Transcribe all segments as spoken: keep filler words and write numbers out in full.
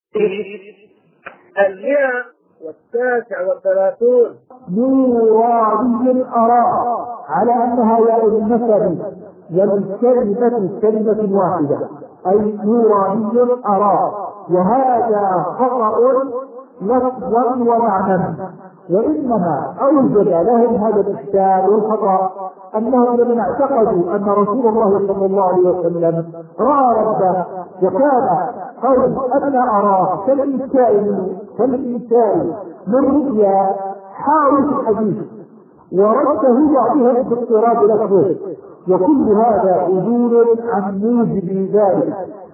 المئة والتاسع والثلاثون. نوراني الآراء على أنها يعود النسب والكلمة كلمة واحدة، أي نوراني الآراء، وهذا خطأ لفظا ومعنى، وإنما أوجد لهم هذا الإشكال والخطأ أنهم لما اعتقدوا أن رسول الله صلى الله عليه وسلم رأى ربه، وكان قول أنا أراه كالإنسان كالإنسان من رؤيا حاول الحديث ورده بعضهم باضطراب لفظه، وكل هذا عدول عن موجب ذلك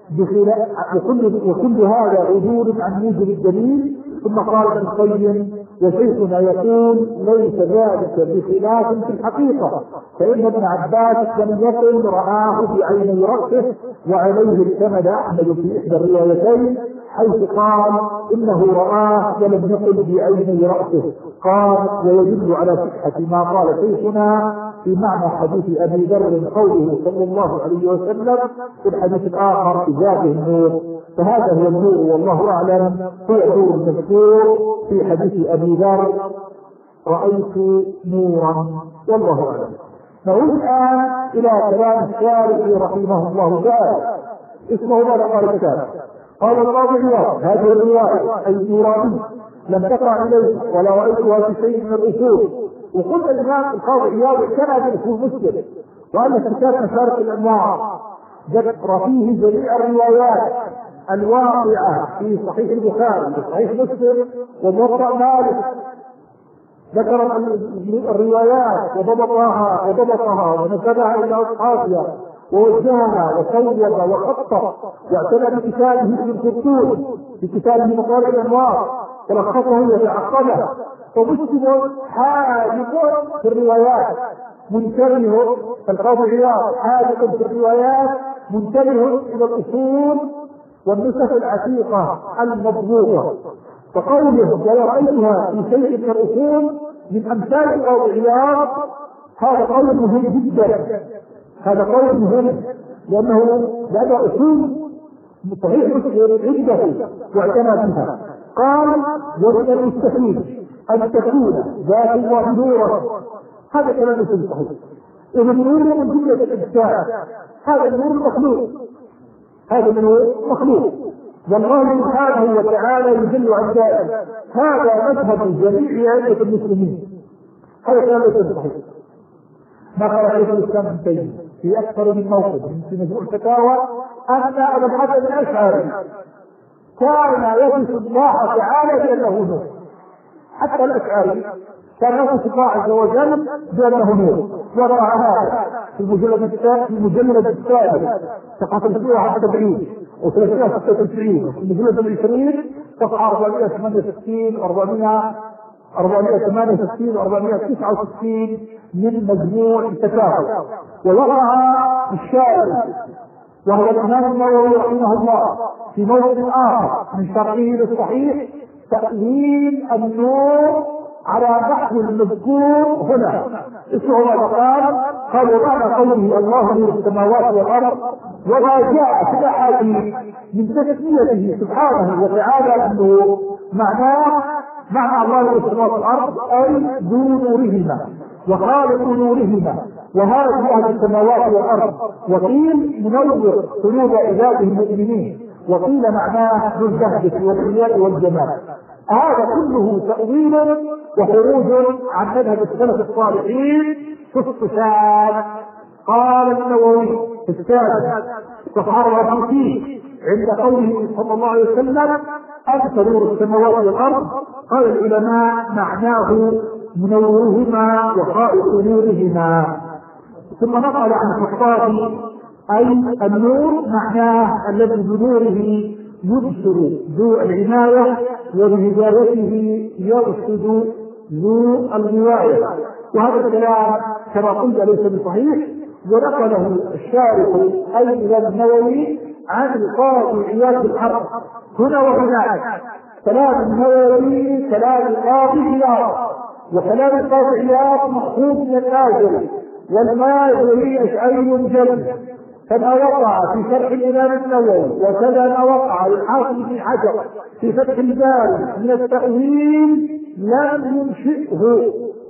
وكل, وكل هذا عدول عن موجب الدليل. ثم قال ابن القيم وشيخنا يقول ليس ذلك بخلاف في الحقيقة، فإن ابن عباس لم يكن رآه بعيني رأسه، وعليه اعتمد أحمد في إحدى الروايتين حيث قال إنه رآه ولم يقل بعيني رأسه. قال ويدل على صحة ما قال شيخنا في معنى حديث أبي ذر قوله صلى الله عليه وسلم في الحديث الآخر إزاده النور، فهذا هو النور والله أعلم، هو النور المذكور في حديث أبي ذر رأيت نورا والله أعلم. نعود الآن إلى كلام الشارح رحمه الله تعالى. اسمه ماذا قال الكتاب؟ قال القاضي عياض هذه الرواية أي نوراني لم تقع إليه ولا رأيتها في شيء من الأصول. وقلت الإمام القاضي عياض كان بالأصول مسلم، وأن كتاب مشارق الأنوار ذكر فيه جميع الروايات الواقعة في صحيح البخاري وصحيح مسلم وموطأ مالك، ذكر الروايات وضبطها وضبطها ونسبها إلى أصحابها ووجهها وصوب وخطط، واعتنى بكتابه ابن القرطبي في كتابه مطالع الأنوار ولخصه وتعقبه. فمسلم حاذق في الروايات منتبه، القاضي عياض حاذق في الروايات منتبه إلى الأصول والنسخ العتيقة المضبوطة. فقوله ورأيتها في شيء من الأصول من أمثال القاضي عياض هذا قول مهم جدا، هذا قول مهم لأنه لأن أصول صحيح مسلم عنده واعتنى بها. قال ومن المستحيل أن تكون ذات الله نورا، هذا كلام مسلم صحيح. إذا النور من جملة الإجسام، هذا النور مخلوق، هذا النور مخلوق، والله سبحانه وتعالى يدل عن ذلك. هذا مذهب جميع أئمة المسلمين، هذا كلام مسلم صحيح. ما قال شيخ الإسلام ابن تيمية في أكثر من موقف في مجموع الفتاوى أن أبا الحسن الأشعري كان يصف الله تعالى بأنه نور، حتى الأشعري كان يصف الله عز وجل بأنه نور، وضع هذا في المجلد الثالث في المجلد الثالث صفحة واحد وسبعين وثلاثمائة وستة وتسعين، في المجلد العشرين صفحة أربعمائة وثمانية وستين أربعمائة أربعمائة وثمانية وستين وأربعمائة وتسعة وستين من مجموع الفتاوى. ووضعها الشارع وهو الإمام النووي رحمه الله في موضع آخر من شرحه للصحيح تأويل النور على نحو المذكور هنا. اسمه ماذا قال؟ قال ومعنى قوله الله نور السماوات والأرض وما جاء في الأحاديث من تسميته سبحانه وتعالى النور معناه معنى الله نور السماوات والأرض أي ذو نورهما وخالق نورهما وهذه أهل السماوات والأرض، وقيل منور قلوب عباده المؤمنين، وقيل معناه ذو البهجة والحياء والجمال. هذا كله تأويل وخروج عن مذهب السلف الصالحين في الصفات. قال النووي في الثالث صفحة فيه عند قوله صلى الله عليه وسلم أنت نور السماوات والأرض، قال العلماء معناه منورهما وخائق نورهما. ثم نقل عن الخطابي أي النور معناه الذي بنوره يبصر ذو العناية وبهدايته يرشد ذو الرواية. وهذا الكلام كما قلت ليس بصحيح، ونقله الشارح أي النووي عن القاضي عياض الحرب هنا وهناك. كلام النووي كلام القاضي عياض، وكلام القاضي عياض مأخوذ من النازل، والنازل أشعري جل، كما وقع في شرح الإمام النووي وكذا ما وقع للحافظ بن حجر في فتح الباري من التأويل لم ينشئه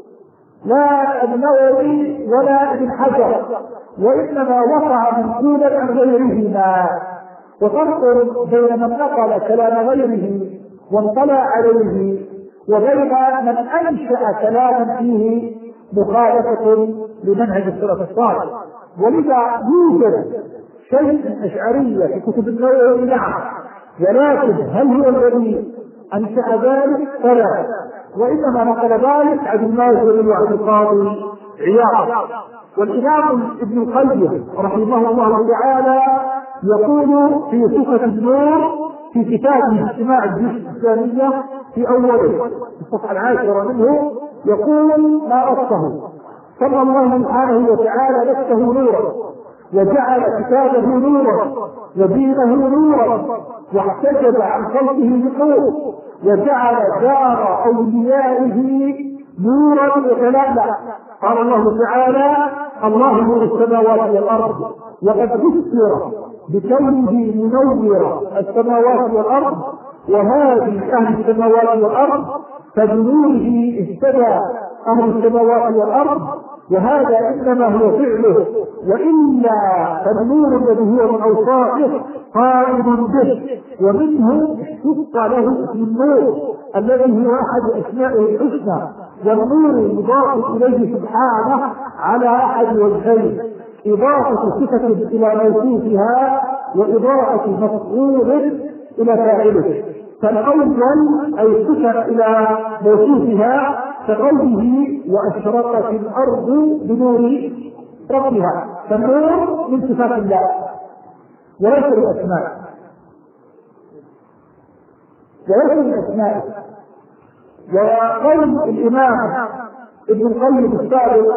لا النووي ولا ابن حجر، وإنما وقع منقولا عن غيرهما. وفرق بين من نقل كلام غيره واطلع عليه وبين من أنشأ كلاما فيه مخالفة لمنهج السلف الصالح. ولذا يوجد شيء من أشعرية في كتب النووي نعم، ولكن هل هو الذي أنشأ ذلك؟ فلا، وإنما نقل ذلك عن المازري وعن القاضي عياض. والإمام ابن القيم رحمه الله تعالى يقول في صفة النور في كتابه اجتماع الجزء الثانية في أوله في الصفحة العاشرة منه يقول ما أصله: صلى الله سبحانه وتعالى نفسه نورا وجعل كتابه نورا ودينه نورا واحتجب عن خلقه بنور وجعل دار أوليائه نورا وجلالا. قال الله تعالى: الله نور السماوات والأرض، وقد بشر بكونه منور السماوات والأرض وهذه أهل السماوات والأرض، فبنوره اهتدى أهل السماوات والأرض، وهذا إنما هو فعله، وإلا فالنور الذي هو من أوصافه قائم به، ومنه اشتق له اسم النور الذي هو أحد أسمائه الحسنى، والنور يضاف إليه سبحانه على أحد وجهين: إضافة صفة إلى موصوفها وإضافة مفعول إلى فاعله. فالأول أي صفة إلى موصوفها كقوله: وأشرقت الأرض بنور ربها، فالنور من صفات الله وليس الأسماء وليس الأسماء. وقول الإمام ابن القيم السابق: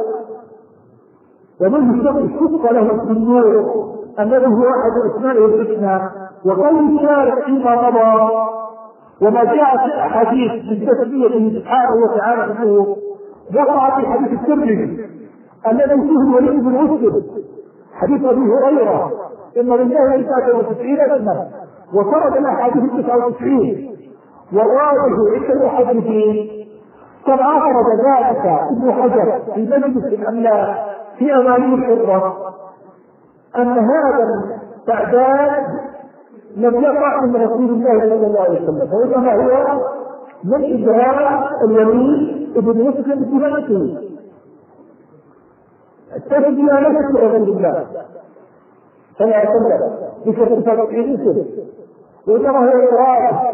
ومنه اشتق له اسم النور الذي هو أحد أسمائه الحسنى. وقول الشارع فيما مضى: وما جاء في الحديث من تسميته سبحانه وتعالى النور وقع في حديث الترمذي الذي فيه الوليد بن مسلم حديث أبي هريرة: إن لله تسعة وتسعين اسما وفرد الأحاديث تسعة وتسعين وراده عند المحدثين. كما أفرد ذلك ابن حجر في مجلس الأملاك في أماني الحرة أن هذا التعداد لم يقع من رسول الله صلى الله عليه وسلم، وإنما هو من إجراء الوليد ابن مسلم بنفسه التسمية ليست لغير الله صلى الله عليه وسلم بشرط تسعين اسم، وإنما هو إقرار.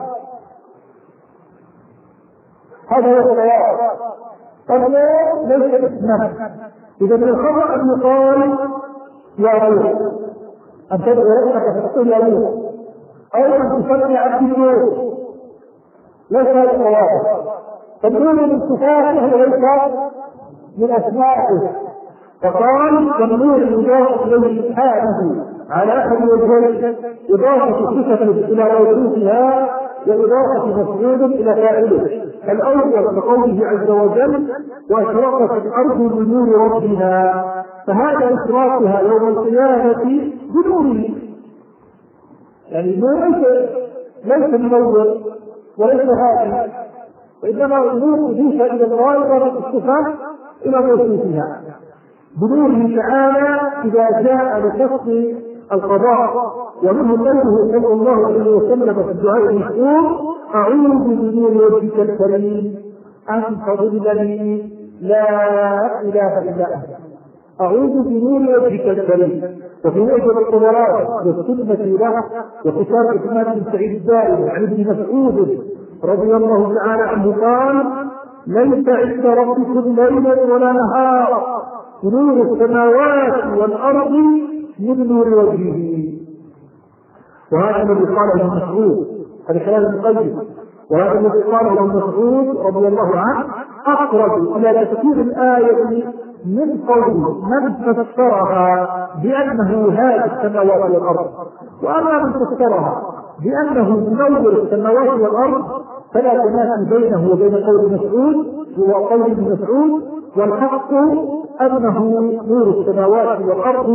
هذا هو الصواب. فالنور ليس اسما. إذا من الخطأ أن يقال يا روح أن تدعو ربك فتقول يا روح، أو أن تصلي عبد النور، ليس هذا الصواب. فالنور من صفاته وليس من أسمائه. فقال: فالنور يضاف إليه سبحانه على أحد وجهين: إضافة صفة إلى موصوفها وإضافة مفعول إلى فاعله. الأول بقوله عز وجل: وأشرقت الأرض بنور ربها، فهذا إشراقها يوم القيامة بنوره. يعني النور ليس منور وليس هادئ، وإنما النور أضيف إلى الغاية الصفات إلى موصوفها بنوره تعالى إذا جاء بشخص القضاء. ومنه قوله صلى الله عليه وسلم في الدعاء المشهور: أعوذ بنور وجهك الكريم أن تضلني لا إله إلا أنت. أعوذ بنور وجهك الكريم. وفي وجه الطبرات والسنة له وكتاب إسماعيل بن سعيد الدارمي عن ابن مسعود رضي الله تعالى عنه قال: ليس عند ربكم ليلا ولا نهار، نور السماوات والأرض من نور وجهه. وهذا الذي قاله ابن مسعود، هذا كلام ابن القيم، وهذا الذي قاله ابن مسعود رضي الله عنه أقرب إلى تفسير الآية من قول من فسرها بأنه هذه السماوات والأرض. وأما من فسرها بأنه منور السماوات والأرض فلا تنافي بينه وبين قول مسعود وقول ابن مسعود، والحق أنه نور السماوات والأرض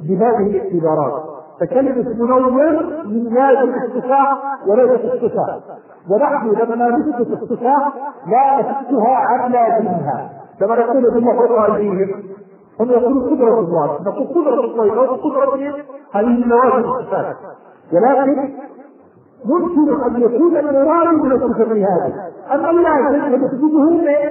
بهذه الاعتبارات. فكلمة منور من هذا الاصطفاء وليس الصفة، ونحن لما نثبت الصفة لا نثبتها عن لازمها، لما نقول بالله فوق أيديهم هم يقولون قدرة الله، نقول قدرة الله أو قدرة هذه النوازل الصفات، ولكن ممكن أن يكون المراد من الصفة هذه، أما اللازم فنثبته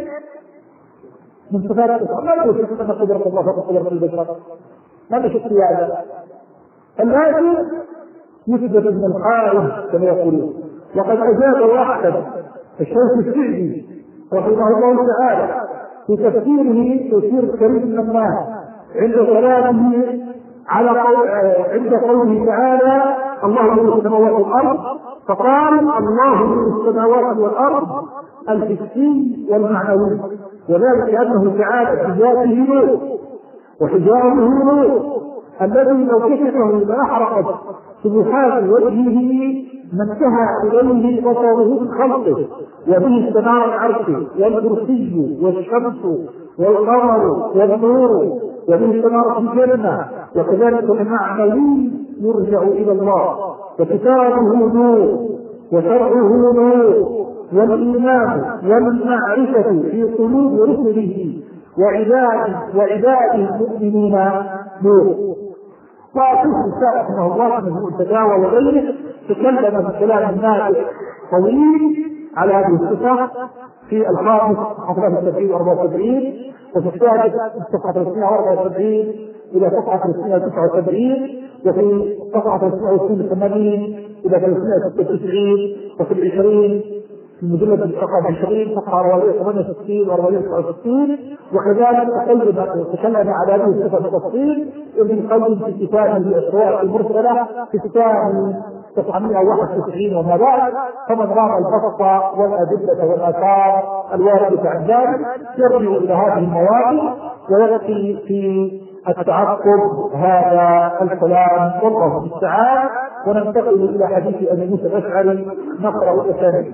من صفات الله، لا يثبت أن قدرة الله فوق قدرة البشر، ما نشك في هذا. اللازم يثبت من القائل كما يقولون. وقد أجاب واحد الشيخ السعدي رحمه الله تعالى في تفسيره تفسير الكريم المنان عند كلامه على عند قوله تعالى الله نور السماوات والأرض، فقال الله نور السماوات والأرض الحسي والمعنوي، وذلك أنه تعالى بذاته نور وحجابه نور الذي لو كشفه لأحرقت سبحات وجهه ما انتهى إليه بصره من خلقه، وبه استنار العرش والكرسي والشمس والقمر والنور، وبه استنارت الجنة، وكذلك المعنوي يرجع إلى الله، وكتابه نور وشرعه نور، والإيمان والمعرفة في قلوب رسله وعباده وعباده المؤمنين نور. وأقول السائل رحمه الله من الفتاوى وغيره تكلم بكلام الناس طويل على هذه الصفة في الخامس صفحة ثلاثة وسبعين وأربعة وسبعين، وفي الثالث صفحة ثلاثمائة وأربعة وسبعين إلى صفحة ثلاثمائة وتسعة وسبعين، وفي صفحة ثلاثمائة وثمانين إلى ثلاثمائة وستة وتسعين، وفي العشرين في مجلد الصفحة عشرين صفحة أربعمائة وثمانية وستين وأربعمائة وتسعة وستين. وكذلك تكلم على هذه الصفة بالتفصيل ابن القيم في كتابه الأسواق المرسلة في كتاب تسعمائة وواحد وتسعين وما بعد. فمن رام البسط والأدلة والآثار الواردة عن ذلك يرجع إلى هذه المواضع ويأتي في التعقب هذا الكلام، والله المستعان. وننتقل إلى حديث أبي موسى الأشعري نقرأ الأسانيد.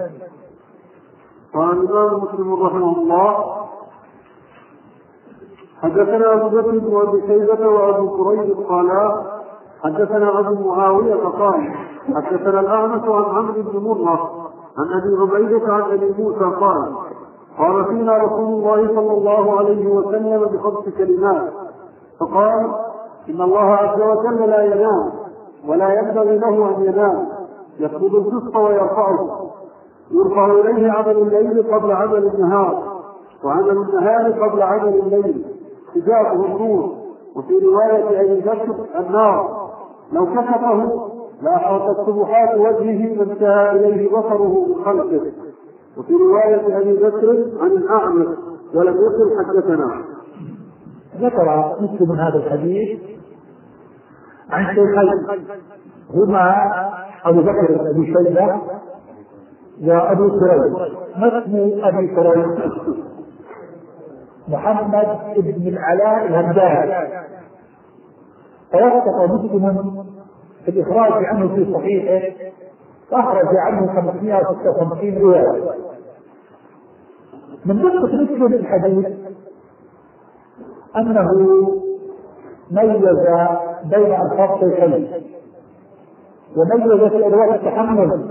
قال الإمام مسلم رحمه الله حدثنا أبو بكر بن أبي شيبة وأبو كريب قالا حدثنا أبو معاوية قال حدثنا الأعمش عن عمرو بن مرة عن أبي عبيدة عن أبي موسى قال قال فينا رسول الله صلى الله عليه وسلم بخمس كلمات، فقال إن الله عز وجل لا ينام ولا ينبغي له أن ينام، يقبض الرزق ويرفعه، يرفع إليه عمل الليل قبل عمل النهار، وعمل النهار قبل عمل الليل، حجابه النور. وفي رواية أبي بكر النار، لو كشفه لأحرقت سبحات وجهه ما انتهى إليه بصره من خلقه. وفي رواية أبي بكر عن الأعمش ولم يقل حدثنا. ذكر مثل من هذا الحديث عن شيخين هما أبو بكر بن أبي شيبة وأبو كريب. ما اسم أبي كريب؟ محمد بن العلاء الهمداني، توسط مسلم في الإخراج عنه في صحيحه، فأخرج عنه خمسمائة وستة وخمسين رواية. من دقة مسلم الحديث أنه ميز بين ألفاظ شيخين، وميز في أدوات التحمل،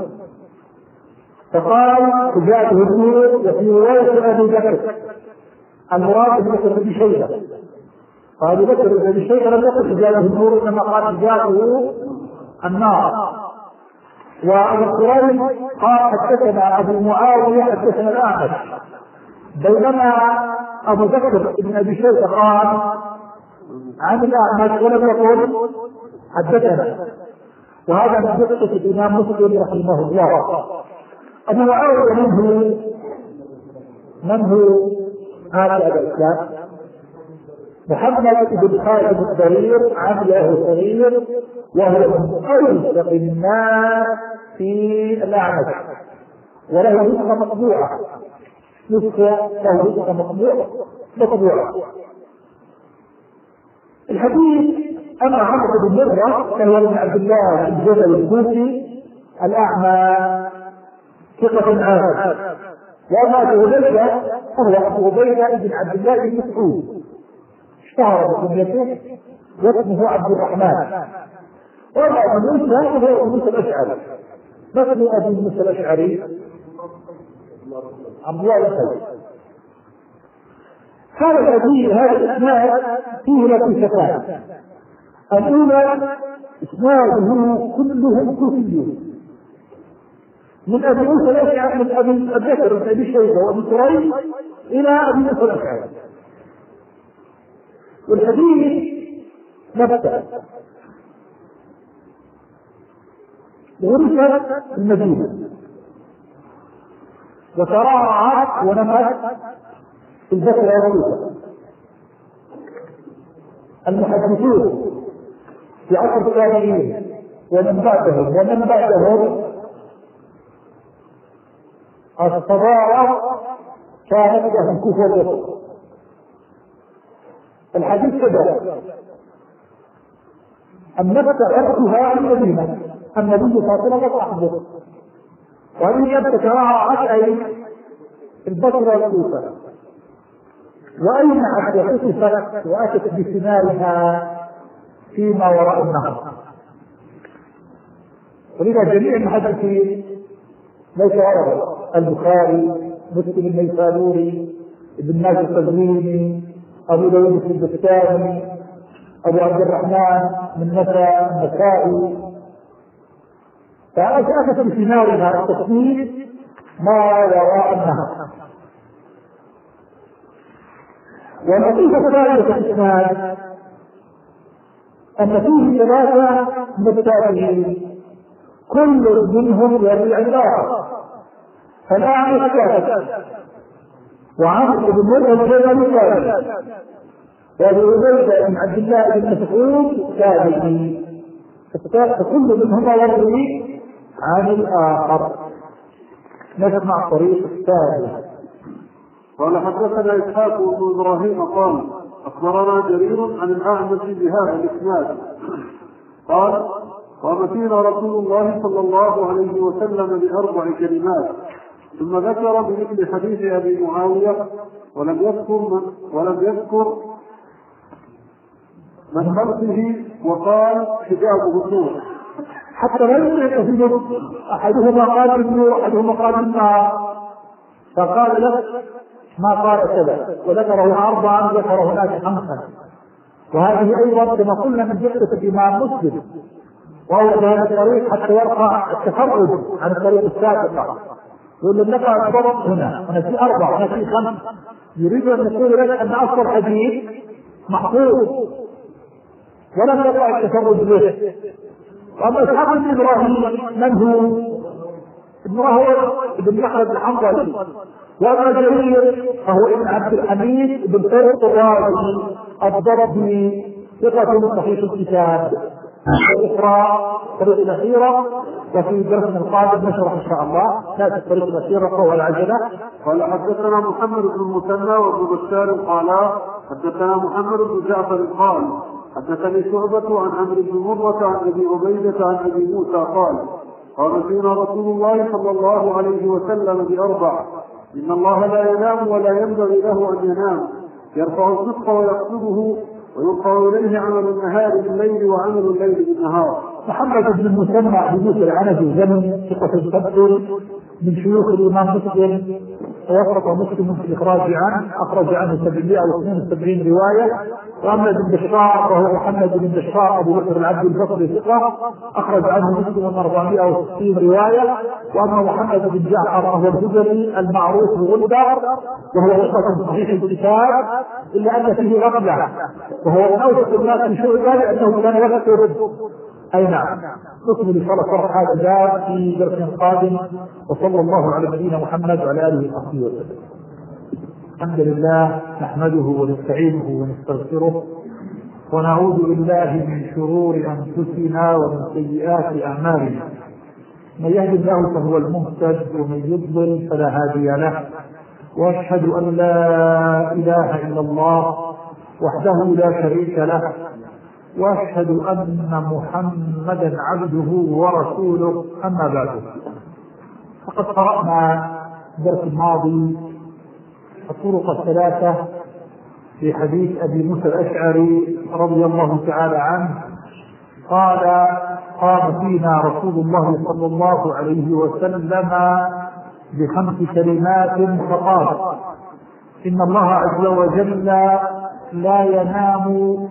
فقال حجابه النور. وفي رواية أبي بكر المراد بكر بن شيبة، قال بكر بن شيبة لم يقل حجابه النور، إنما قال حجابه النار. وأبو كريب قال حدثنا أبو معاوية حدثنا الأعمش، بينما أبو بكر بن أبي شيبة قال عن الأعمش ولم يقل حدثنا. وهذا من دقة الإمام مسلم رحمه الله. أبو معاوية من هو؟ من هو هذا الإسلام؟ محمد بن خالد الضرير عن له صغير، وهو من أوثق الناس في الأعمش، وله نسخة مطبوعة، نسخة له نسخة مطبوعة مطبوعة. الحديث أن عمرو بن مرة كان ابن عبد الله الجبل الكوفي الأعمى ثقة عابد، وأما أبو عبيدة فهو أبو عبيدة بن عبد الله بن مسعود، اشتهر بكنيته واسمه عبد الرحمن، وأبو موسى وهو أبو موسى الأشعري. مثل أبي موسى الأشعري عبد الله الأشعري. هذا الحديث هذا الإسناد فيه لطيفتان. الأولى إسناده كلهم كوفيون، من أبي موسى الأشعري من أبي بكر بن أبي شيبة وأبي كريب إلى أبي موسى الأشعري. والحديث نفسه ورث المدينة وترعرعت ونفت في البصرة والكوفة. المحدثون في عصر التابعين ومن بعدهم ومن بعدهم الصدارة كانت لهم كوفة والبصرة. الحديث كذا أن نبت عرفها في المدينة النبي صلى الله عليه وسلم وصحبه، وأن يبت ترعرعت أي البصرة والكوفة، وأينعت وحسفت وأتت بثمارها فيما وراء النهر. ولذا جميع المحدثين ليس ورد البخاري، مسلم النيسابوري، ابن ماجه القزويني، أبو داود السجستاني، أبو عبد الرحمن من نسى النسائي، فأتت بثمارها التصنيف ما وراء النهر. واللطيفة الثالثة في الإسناد أن فيه ثلاثة من التابعين كل منهم يروي عن الآخر، فالأعمش كافر، وعمرو بن مرة الجبل كافر، وأبو عبيدة بن عبد الله بن مسعود تابعي، فكل منهما يروي عن الآخر. نسمع الطريق الثالث. قال حدثنا إسحاق بن إبراهيم قال أخبرنا جرير عن الأعمش بهذا الإسناد قال قام فينا رسول الله صلى الله عليه وسلم بأربع كلمات، ثم ذكر بمثل حديث أبي معاوية ولم يذكر من ولم يذكر من خلفه وقال حجابه النور، حتى لا يمكن أحدهما قال النور أحدهما قال النار، فقال له ما قال كذا، وذكره أربعا ذكر هناك خمسا. وهذه أيضا كما قلنا من جهة الإمام مسلم، وهو بهذا الطريق حتى يرفع التفرد عن الطريق السابقة، يقول لك الضبط هنا هنا في أربع هنا في خمس، يريد أن يقول لك أن أصل الحديث محفوظ ولم يقع التفرد به. وأما إسحاق بن إبراهيم من هو؟ ابن هو ابن مخلد الحنظلي، وأما جرير فهو ابن عبد الحميد بن طرق الرازي الضربي ثقة صحيح الكتاب. الأخرى الطريق الأخيرة، وفي الدرس القادم نشرح إن شاء الله نأتي الطريق الأخيرة وهو العجلة. قال حدثنا محمد بن المثنى وابن بشار قالا حدثنا محمد بن جعفر قال حدثني شعبة عن عمرو بن مرة عن أبي عبيدة عن أبي موسى قال قال فينا رسول الله صلى الله عليه وسلم بأربع: إن الله لا ينام ولا ينبغي له أن ينام، يرفع الصدق ويقصده، ويرفع إليه عمل النهار بالليل وعمل الليل بالنهار. محمد بن المثنى بن العنزي زمن ثقة التبدل من شيوخ الإمام مسلم، توفق مسلم في الإخراج عنه، أخرج عنه سبعمائة واثنين وسبعين رواية. وأما بن بشار وهو محمد بن بشار أبو بكر العبد البصري ثقة، أخرج عنه مسلم أربعمائة وستين رواية. وأما محمد بن جعفر وهو الهذلي المعروف بغندر وهو ثقة صحيح الكتاب، إلا أن فيه غفلة، وهو من أوثق الناس في شعبة لأنه كان يذكر. أي نعم، نكمل إن شاء الله شرح هذا الباب في درس قادم، وصلى الله على نبينا محمد وعلى آله وصحبه وسلم. الحمد لله نحمده ونستعينه ونستغفره ونعوذ بالله من شرور أنفسنا ومن سيئات أعمالنا، من يهد الله فهو المهتد ومن يضلل فلا هادي له، وأشهد أن لا إله إلا الله وحده لا شريك له، وأشهد أن محمدا عبده ورسوله. أما بعد، فقد قرأنا الدرس الماضي الطرق الثلاثة في حديث أبي موسى الأشعري رضي الله تعالى عنه قال: قام فينا رسول الله صلى الله عليه وسلم بخمس كلمات فقال: إن الله عز وجل لا ينام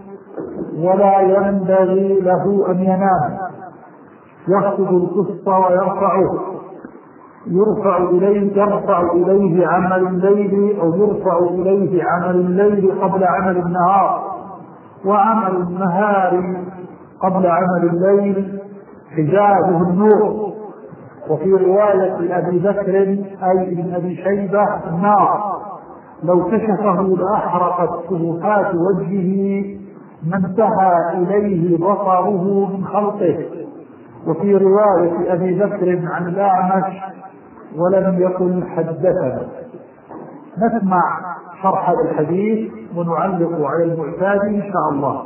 ولا ينبغي له أن ينام، يخفض القسط ويرفعه، يرفع إليه يرفع إليه عمل الليل أو يرفع إليه عمل الليل قبل عمل النهار، وعمل النهار قبل عمل الليل حجابه النور. وفي رواية أبي بكر أي ابن أبي شيبة: النار لو كشفه لأحرقت شبهات وجهه ما انتهى إليه بصره من خلقه. وفي رواية أبي بكر عن الأعمش: ولم يقل حدثنا. نسمع شرح هذا الحديث ونعلق على المعتاد إن شاء الله.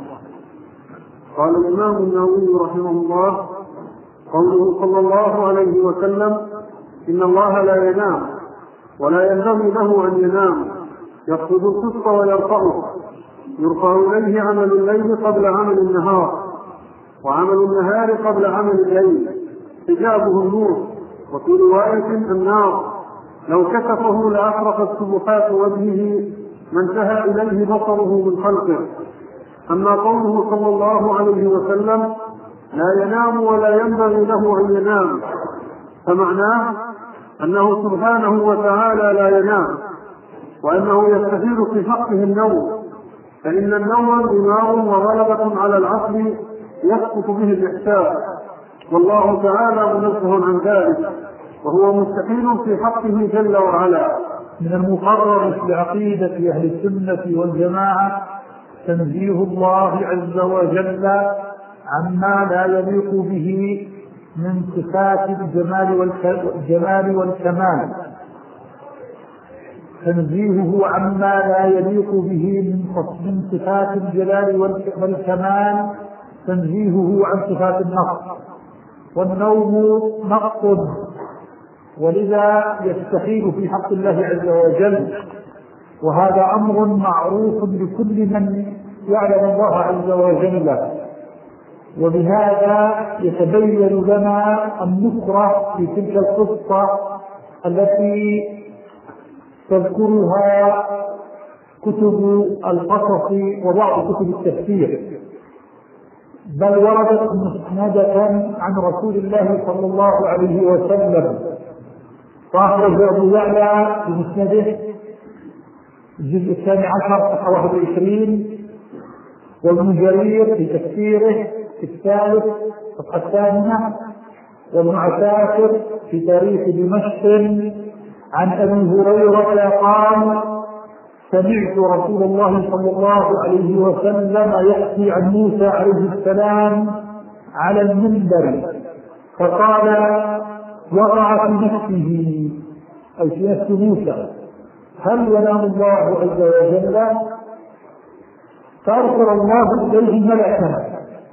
قال الإمام النووي رحمه الله: قوله صلى الله عليه وسلم: إن الله لا ينام ولا ينبغي له أن ينام، يخفض القسط ويرفعه، يرفع إليه عمل الليل قبل عمل النهار، وعمل النهار قبل عمل الليل حجابه النور. وفي رواية: النار لو كشفه لأحرقت شبهات وجهه ما انتهى إليه بصره من خلقه. أما قوله صلى الله عليه وسلم: لا ينام ولا ينبغي له أن ينام، فمعناه أنه سبحانه وتعالى لا ينام، وأنه يستحيل في حقه النوم، فإن النوم دماغ وغلبة على العقل يسقط به الإحساس، والله تعالى منزه عن ذلك، وهو مستحيل في حقه جل وعلا. من المقرر في عقيدة أهل السنة والجماعة تنزيه الله عز وجل عما لا يليق به من صفات الجمال والكمال، تنزيهه عما لا يليق به من صفات الجلال والكمال، تنزيهه عن صفات النقص. والنوم نقص، ولذا يستحيل في حق الله عز وجل، وهذا أمر معروف لكل من يعلم الله عز وجل. وبهذا يتبين لنا النكرة في تلك القصة التي تذكرها كتب القصص وبعض كتب التفسير، بل وردت مسندة عن رسول الله صلى الله عليه وسلم. فأخرج أبو يعلى في مسنده الجزء الثاني عشر صفحة واحد وعشرين، وابن جرير في تفسيره في الثالث صفحة الثامنة، وابن عساكر في تاريخ دمشق عن أبي هريرة قال: سمعت رسول الله صلى الله عليه وسلم يحكي عن موسى عليه السلام على المنبر فقال: وقع في نفسه أي في نفس موسى: هل ينام الله عز وجل؟ فأرسل الله إليه ملكا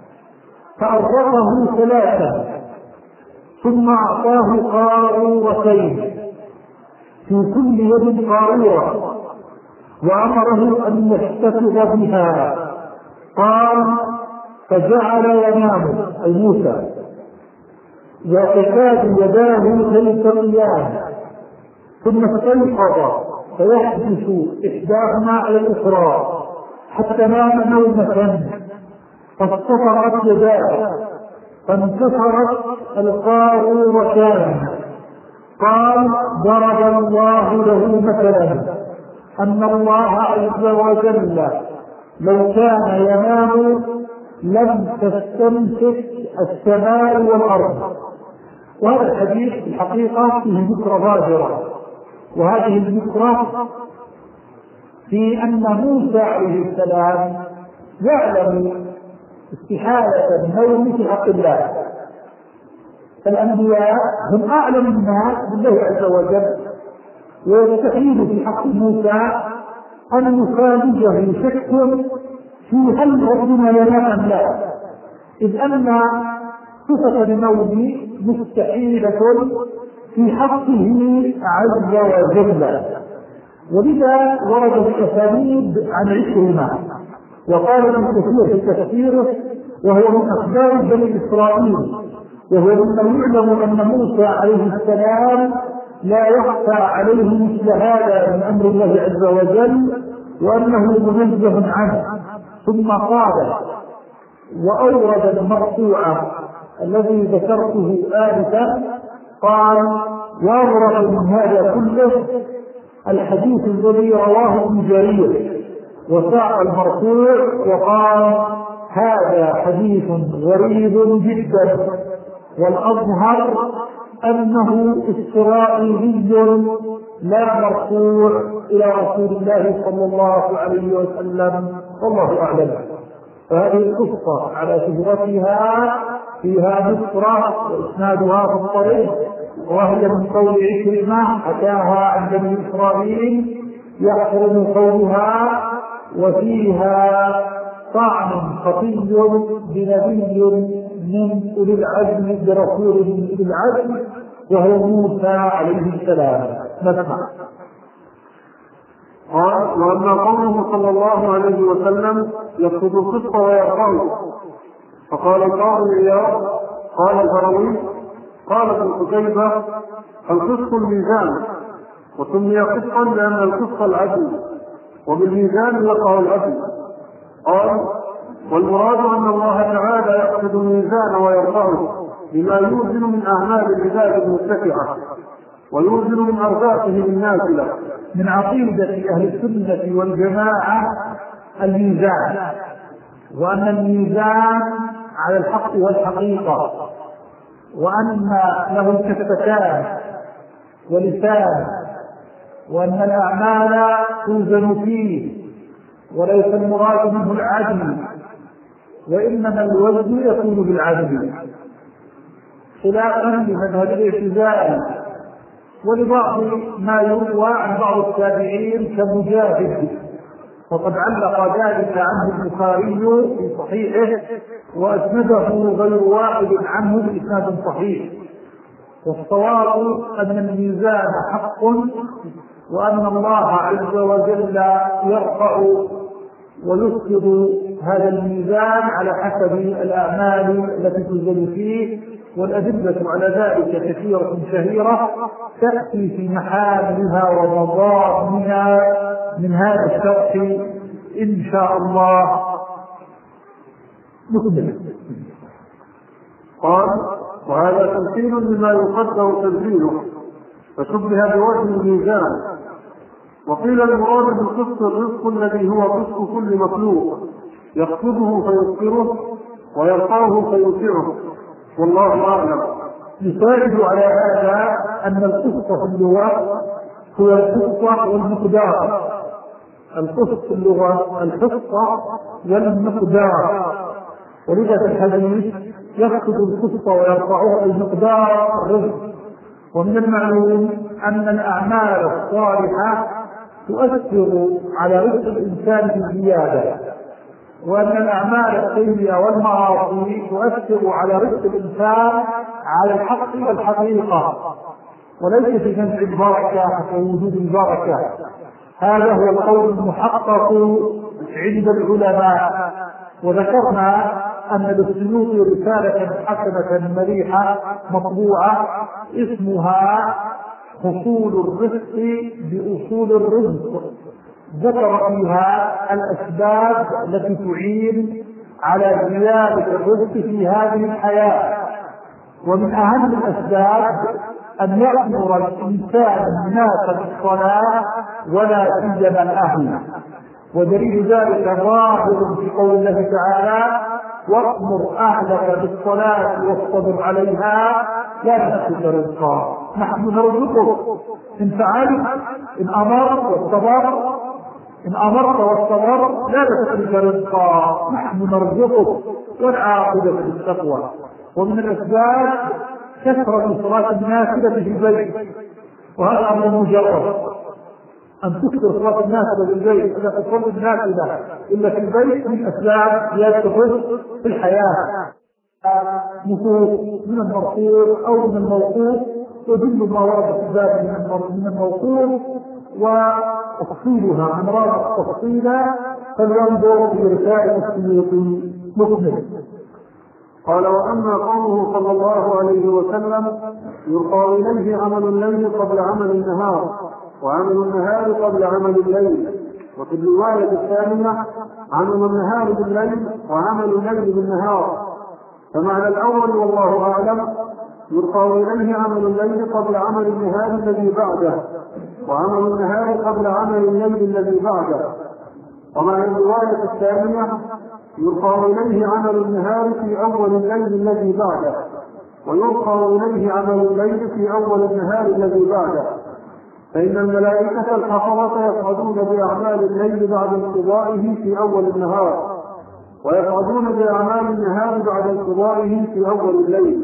فأرقه ثلاثة، ثم أعطاه قارورتين في كل يد قارورة، وأمره أن يحتفظ بها. قال: فجعل ينام أي موسى، وتكاد يداه تلتقيان، ثم استيقظ فيحدث إحداهما على الأخرى حتى نام نومة فاصطفرت يداه فانكسرت القارورتان. قال: ضرب الله له مثلا أن الله عز وجل لو كان ينام لم تستنفك السماء والأرض. وهذا الحديث في الحقيقة فيه ذكرى ظاهرة، وهذه الذكرى في أن موسى عليه السلام يعلم استحالة النوم في حق الله، فالأنبياء هم أعلم الناس بالله عز وجل، ويستحيل في حق موسى أن يخالجه شك في هل ربنا ينام أم لا، إذ أن صفة النوم مستحيلة في حقه عز وجل. ولذا ورد الأسانيد عن عكرمة، وقال ابن كثير في تفسيره وهو من أخبار بني إسرائيل، وهو مما يعلم أن موسى عليه السلام لا يخفى عليه مثل هذا من أمر الله عز وجل، وأنه منزه عنه. ثم قال وأورد المرفوع الذي ذكرته آنفا، قال وأورد من هذا كله الحديث الذي رواه ابن جرير وساق المرفوع وقال هذا حديث غريب جدا، والأظهر أنه إسرائيلي لا مرفوع إلى رسول الله صلى الله عليه وسلم، والله أعلم. فهذه القصة على شهرتها فيها نصرة وإسنادها في الطريق، وهي من قول عكرمة حكاها عن بني إسرائيل يحرم قولها، وفيها طعن خطي بنبي من أولي العزم برسول من أولي العزم وهو موسى عليه السلام. نسمع. قال وأما قوله صلى الله عليه وسلم يقصد القسط ويرفعه، فقال القاضي عياض قال الهروي قال ابن قتيبة القسط الميزان، وسمي قسطا لأن القسط العدل، وبالميزان يقع العدل. قال والمراد أن الله تعالى يقصد الميزان ويرفعه بما يوزن من أعمال العباد المرتفعة ويوزن من أرزاقه النازلة. من عقيدة أهل السنة والجماعة الميزان، وأن الميزان على الحق والحقيقة، وأن له كفتان ولسان، وأن الأعمال توزن فيه وليس المراد منه العدل، وإنما الوزن يكون بالعدل، خلافا لمذهب الاعتزال ولبعض ما يروى عن بعض التابعين كمجاهد، فقد علق ذلك عنه البخاري في صحيحه وأسنده غير واحد عنه بإسناد صحيح. والصواب أن الميزان حق، وأن الله عز وجل يرفع ويسقط هذا الميزان على حسب الأعمال التي توزن فيه، والأدلة على ذلك كثيرة شهيرة تأتي في محاملها ومضامنها من هذا الشرح إن شاء الله. نكمل. قال وهذا تمثيل لما يقدر تنزيله فشبه بوزن الميزان. وقيل المراد بالقسط الرزق الذي هو قسط كل مخلوق يقصده فيسكره ويرفعه فيوسعه، والله أعلم. يساعد على هذا أن القسط في اللغة هو الحصة والمقدار. القسط في اللغة الحصة والمقدار، ولذا في الحديث يقصد القسط ويرفعه المقدار الرزق. ومن المعلوم أن الأعمال الصالحة تؤثر على رزق الإنسان بزيادة، وأن الأعمال السيئة والمعاصي تؤثر على رزق الإنسان على الحق والحقيقة، وليس في جمع البركة ووجود البركة. هذا هو القول المحقق عند العلماء. وذكرنا أن للسيوطي رسالة حسنة مليحة مطبوعة اسمها حصول الرزق بأصول الرزق، ذكر فيها الأسباب التي تعين على زيادة الرزق في هذه الحياة. ومن أهم الأسباب أن يأمر الإنسان الناس بالصلاة ولا سيما الأهل، ودليل ذلك ظاهر في قول الله تعالى وأمر أهلك بالصلاة واصطبر عليها لا تأخذ رزقا نحن نرزقك. إن فعلت إن أمرت واصطبرت إن أمرت واصطبرت لا تأخذ رزقا نحن نرزقك، والعاقبة للتقوى. ومن الأسباب كثرة صلاة النافلة في البيت، وهذا أمر مجرد أن تكثر صلاة النافلة في البيت، إذا تصلي النافلة إلا في البيت من أسباب زيادة الرزق في الحياة. نصوص من المرفوع أو من الموقوف تدل ما ورد في ذلك من الموقوف وتفصيلها من رابط تفصيلا فلينظر في رسالة السيوطي مكمل. قال وأما قوله صلى الله عليه وسلم يلقى إليه عمل الليل قبل عمل النهار وعمل النهار قبل عمل الليل، وفي الرواية الثانية عمل النهار بالليل وعمل الليل بالنهار. فمعنى الأول والله أعلم يلقى إليه عمل الليل قبل عمل النهار الذي بعده وعمل النهار قبل عمل الليل الذي بعده. ومعنى الرواية الثانية يلقى إليه عمل النهار في أول الليل الذي بعده ويلقى إليه عمل الليل في أول النهار الذي بعده. فإن الملائكة الحفظة يصعدون بأعمال الليل بعد انقضائه في أول النهار ويصعدون بأعمال النهار بعد انقضائه في أول الليل.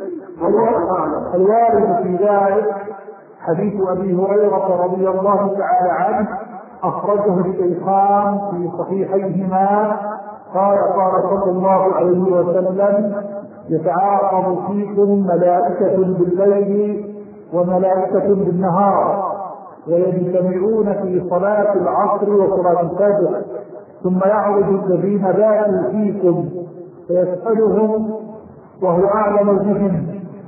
الوارد في ذلك حديث أبي هريرة رضي الله تعالى عنه أخرجه الشيخان في صحيحيهما قال قال صلى الله عليه وسلم يتعاقب فيكم ملائكة بالليل وملائكة بالنهار ويجتمعون في صلاة العصر وصلاة الفجر ثم يعرج الذين باتوا فيكم فيسألهم وهو أعلم بهم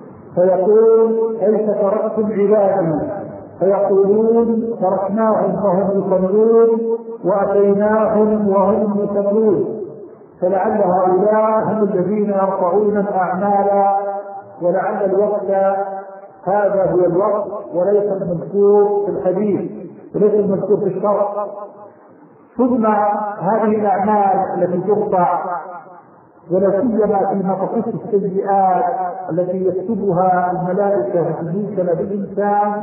فيقول أيس تركتم عبادي فيقولون تركناهم وهم يصلون وأتيناهم وهم يصلون فلعل هؤلاء هم الذين يرفعون الأعمال ولعل الوقت هذا هو الوقت وليس المذكور في الحديث وليس المذكور في الشرع. ثم هذه الأعمال التي ترفع ولا سيما فيما تخص السيئات التي يكتبها الملائكة الموكلة بالإنسان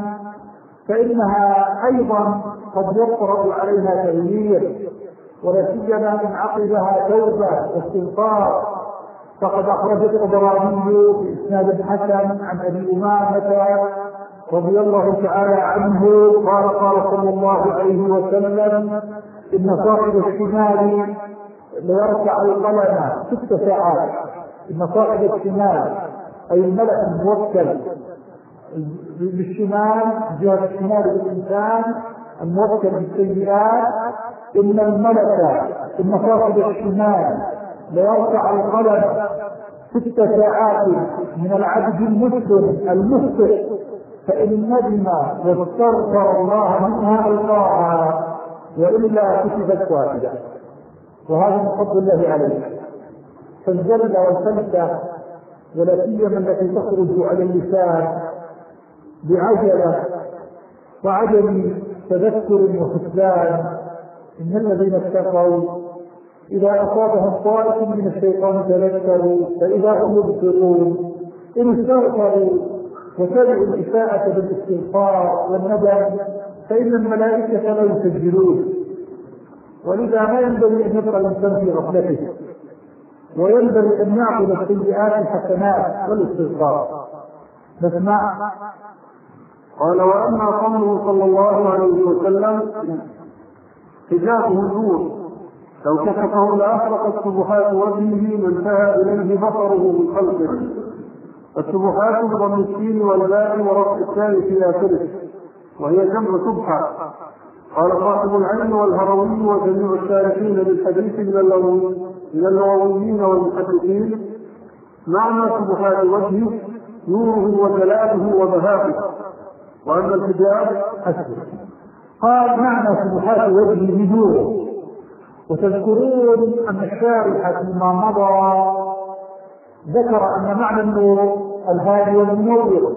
فإنها أيضا قد يطرأ عليها تغيير ولا سيما من عقبها توبة واستغفار. فقد أخرج الطبراني بإسناد حسن عن أبي أمامة رضي الله تعالى عنه قال قال صلى الله عليه وسلم إن صاحب الشمال ليرفع القلم ست ساعات. إن صاحب الشمال أي الملك الموكل بالشمال جهة الشمال بالإنسان الموكل بالسيئات إن الملك إن صاحب الشمال ليرفع القلم ست ساعات من العبد المسلم المخطئ فإن ندم واستغفر الله منها ألقاها وإلا كتبت واحدة. وهذا من فضل الله عليه. فالجلد والفلسة ولا سيما التي تخرج على اللسان بعجلة وعدم تذكر وخذلان إن الذين اتقوا إذا أصابهم طائف من الشيطان تذكروا فإذا هم يبصرون إن استغفروا وتبعوا الإساءة بالاستغفار والندم فإن الملائكة لا يسجلون. ولذا ما ينبغي أن يبقى الإنسان في غفلته وينبغي أن يعقل السيئات الحسنات والاستغفار. نسمع. قال وأما قوله صلى الله عليه وسلم حجابه النور لو كشفه لأحرقت سبحات وجهه ما انتهى إليه بصره من خلقه. السبحات بضم السين والباء ورفع الثاني في آخره وهي جمع سبحة. قال صاحب العلم والهروي وجميع الشارحين للحديث من اللغويين والمحدثين معنى سبحات وجهه نوره وجلاله وبهاءه وأما الحجاب حسن. قال معنى سبحات وجهه نوره. وتذكرون أن الشارح فيما مضى ذكر أن معنى النور الهادي والمنور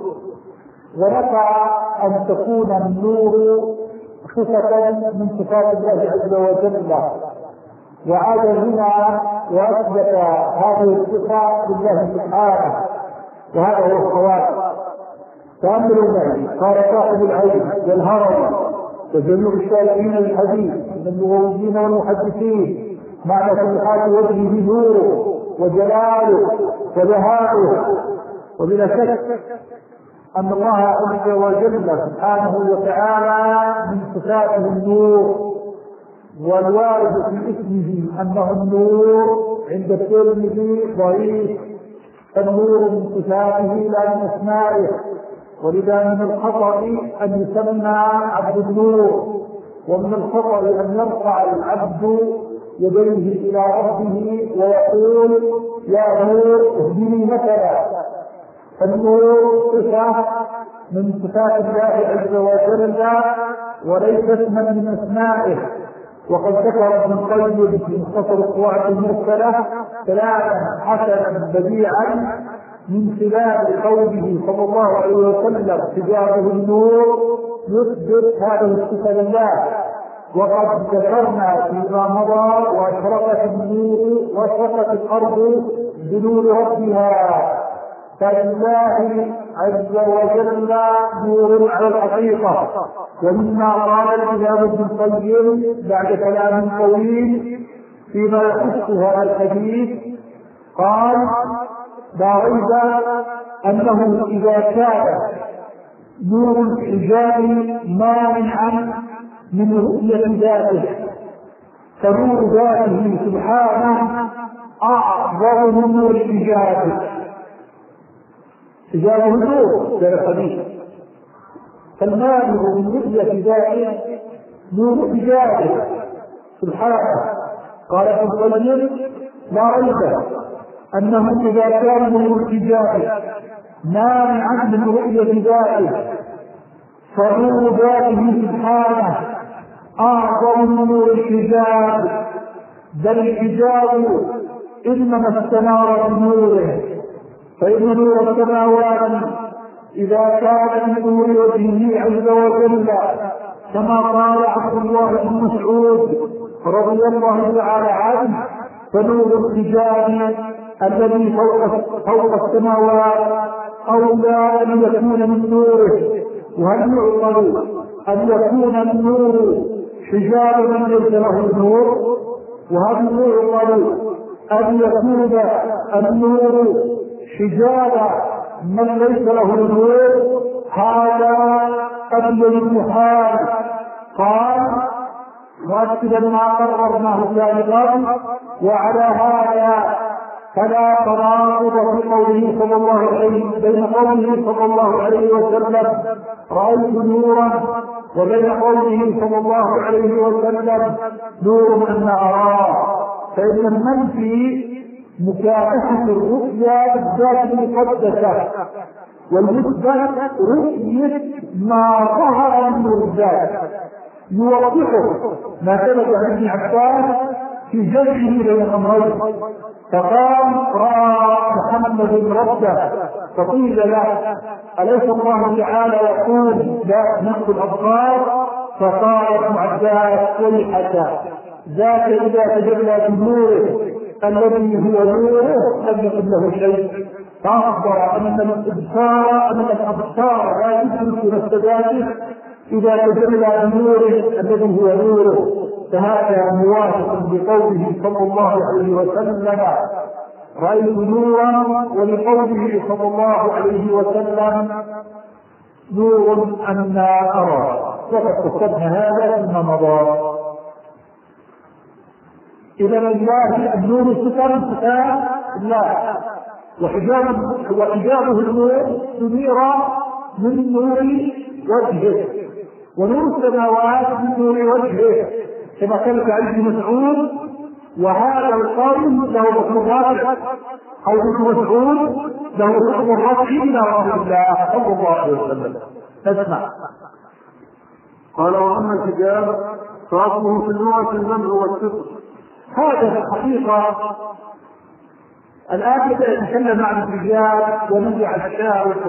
ورفع أن تكون النور صفة من صفات الله عز وجل وعاد هنا وأثبت هذه الصفة لله سبحانه وهذا هو الصواب. تأملوا معي. قال صاحب العلم والهرم وجميع الشارحين للحديث من اللغويين والمحدثين معنى سبحات وجهه نوره وجلاله وبهاؤه. وبلا شك أن الله عز وجل سبحانه وتعالى من صفاته النور والوارد في اسمه أنه النور عند الترمذي ضعيف. النور من صفاته لا من أسمائه ولذا من الخطأ أن يسمى عبد النور ومن الخطأ أن يرفع العبد يديه إلى ربه ويقول يا نور اهدني مثلا. فالنور صفة من صفات الله عز وجل وليست اسما من أسمائه. وقد ذكر ابن القيم في مختصر القواعد المرسلة كلاما حسنا بديعا من خلال قوله صلى الله عليه وسلم حجابه النور يثبت هذه الصفة لله. وقد ذكرنا فيما مضى واشرقت النور واشرقت الأرض بنور ربها، فلله عز وجل نور على الحقيقة. ومما قال الإمام ابن القيم بعد كلام طويل فيما يخص هذا الحديث قال لا ريب أنه إذا كان نور الحجاب مانعا من رؤية ذاته فنور ذاته سبحانه أعظم من نور الحجاب. حجابه النور غير الحديث، فالمانع من رؤية ذاته نور حجابه سبحانه. قال ابن القيم لا ريب أنه إذا كان نور الحجاب مانعا من رؤية ذاته فنور ذاته سبحانه أعظم من نور الحجاب، بل الحجاب إنما استنار بنوره. فإن نور السماوات إذا كان من نور وجهه عز وجل كما قال عبد الله بن مسعود رضي الله تعالى عنه فنور الحجاب الذي فوق السماوات أولى أن يكون من نوره. وهل يعقل أن يكون النور حجاب من ليس له نور؟ وهل يعقل أن يكون النور حجاب من ليس له نور؟ هذا قبل المحال. قال مؤكدا ما قررناه سابقا وعلى هذا فلا تناقض في قوله صلى الله عليه بين قوله صلى الله عليه وسلم رأيت نورا وبين قوله صلى الله عليه وسلم نور أن أراه. فإن المنفي مكافحة الرؤيا بالذات المقدسة والمثبت رؤية ما ظهر من الذات يوضحه ما ثبت عن ابن عباس في جمعه بين الأمرين. فقال رأى محمد ربه فقيل له أليس الله تعالى يقول لا نقل الأبصار؟ فقال ابن عباس ويحك ذاك إذا تجلى بنوره الذي هو نوره لم يكن له شيء. فأخبر أن الإبصار أن الأبصار لا يدرك نفسه إذا تجلى بنوره الذي هو نوره. فهذا موافق بقوله صلى الله عليه وسلم رأيت نورا ولقوله صلى الله عليه وسلم نور أن أرى. وقد كتبنا هذا ثم مضى. إذا الله النور صفة صفات لا وحجابه النور تنير من نور وجهه ونور السماوات من نور وجهه كما قال ابن مسعود. وهذا القول له حكم رافع او ابن مسعود له حكم رافع الى رسول الله صلى الله عليه وسلم. اسمع قال واما الحجاب فاصله في اللغه المنع والستر. هذا الحقيقه الآن يتكلم عن الحجاب ونزع الشارح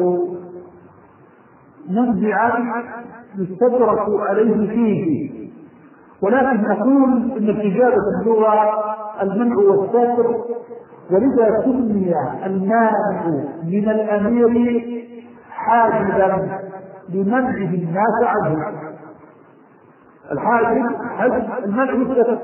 نزعا يستدرك عليه فيه. ولكن نقول ان الحجاب في اللغه المنع والستر، ولذا سمي المانع من الامير حاجبا لمنعه الناس عنه. الحاجب حجب المنع والستر.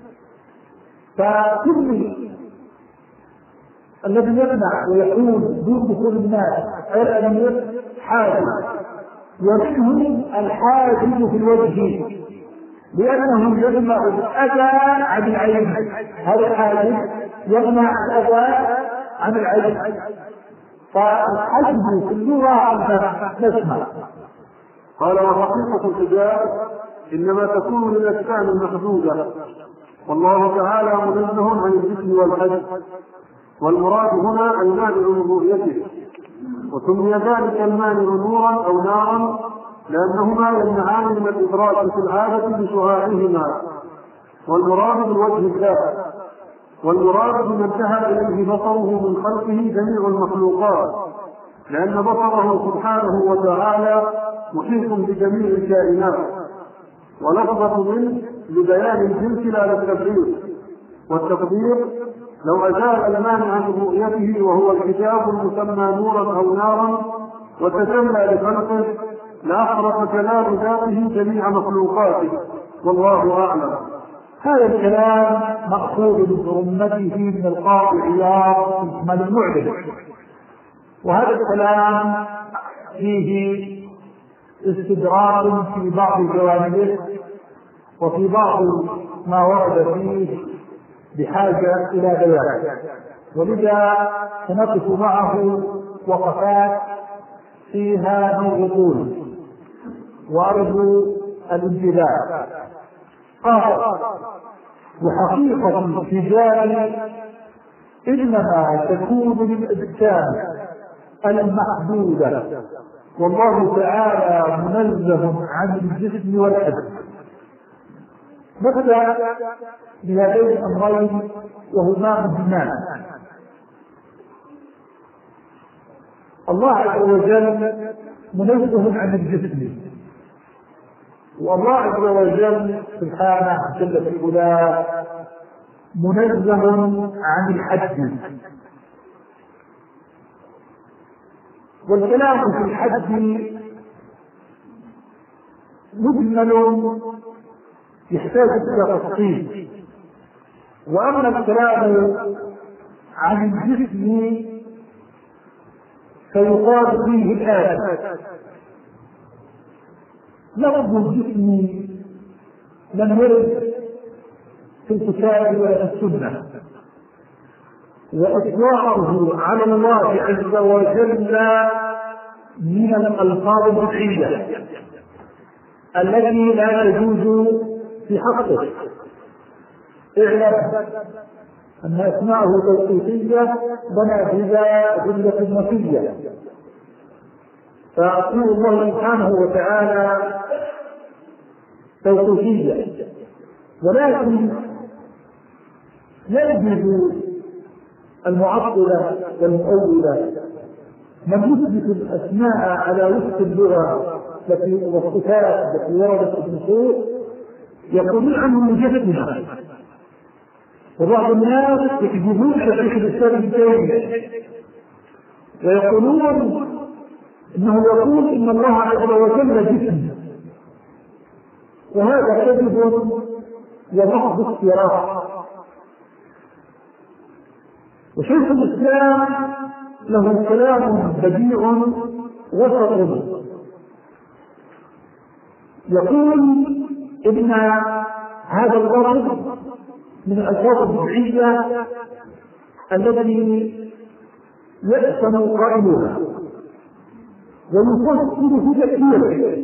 فسمي الذي يمنع ويحول دون دخول الناس غير الامير حاجب. ومنه الحاجب في الوجه لأنه يمنع الأذى عن العين. هذا الحاجب يمنع الأذى عن العين. فالحجب في اللغة نسمع قال وحقيقة الحجاب إنما تكون للأجسام المحدودة، والله تعالى منزه عن الجسم والحج، والمراد هنا المانع من رؤيته، وسمي ذلك المانع نورا أو نارا لأنهما يمنعان من الإدراك في العادة بشعاعهما، والمراد بالوجه الله، والمراد بما انتهى إليه بصره من خلقه جميع المخلوقات، لأن بصره سبحانه وتعالى محيط بجميع الكائنات، ولفظة منه لبيان الجنس لا للتبعير، والتقدير لو أزال المانع من رؤيته وهو الحجاب المسمى نورا أو نارا وتجلى لخلقه لأحرق كلام ذاته جميع مخلوقاته، والله أعلم. هذا الكلام مأخوذ برمته من القاضي عياض من المعلم، وهذا الكلام فيه استدراك في بعض جوانبه وفي بعض ما ورد فيه بحاجة إلى بيان، ولذا سنقف معه وقفات فيها نوع طول وأرجو الانتباه. قال وحقيقة الحجاب إنما تكون للأجسام المحدودة، والله تعالى منزه عن الجسم والحد. نبدأ بهذين الأمرين وهما مهمان. الله عز وجل منزه عن الجسم، والله عز وجل سبحانه جل في علاه منزه عن الحد. والكلام في الحد مجمل يحتاج إلى تفصيل، وأما الكلام عن الجسم فيقال فيه الآن لفظ الجسم لم يرد في الكتاب ولا السنة، وإطلاقه على الله عز وجل من الألفاظ البدعية التي لا تجوز في حقه. اعلم أن أسماءه توقيفية بنى بها أدلة نفية، فأقول الله سبحانه وتعالى توقيفية، ولكن يجب المعطلة والمؤولة من يثبت الأسماء على وفق اللغة والصفات التي وردت في النصوص يقولون عنه مجسمة، وبعض الناس يكذبون شيخ الإسلام ابن تيمية ويقولون انه يقول ان الله عز وجل جسم، وهذا كذب ومحض افتراء. وشيخ الإسلام له كلام بديع وسط، يقول إن هذا اللفظ من الألفاظ البدعية التي يأثم قائلها ويفسر في كثير،